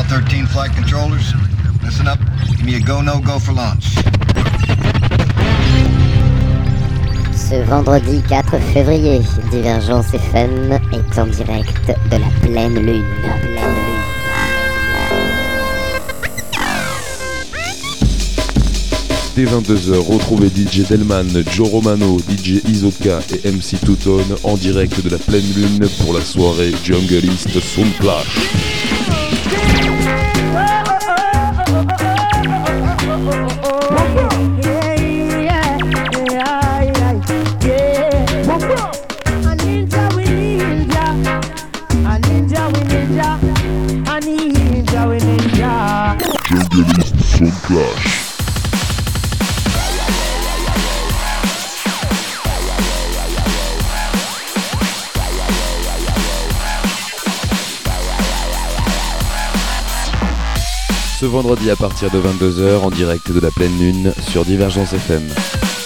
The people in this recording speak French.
13 flight controllers. Listen up. Give me a go, no go for launch. Ce vendredi 4 février, Divergence FM est en direct de la pleine lune. Dès 22h, retrouvez DJ Delman, Joe Romano, DJ Isoka et MC Two-Tone en direct de la pleine lune pour la soirée Jungleist Soundclash. Jungleist Soundclash. Ce vendredi à partir de 22h en direct de la pleine lune sur Divergence FM.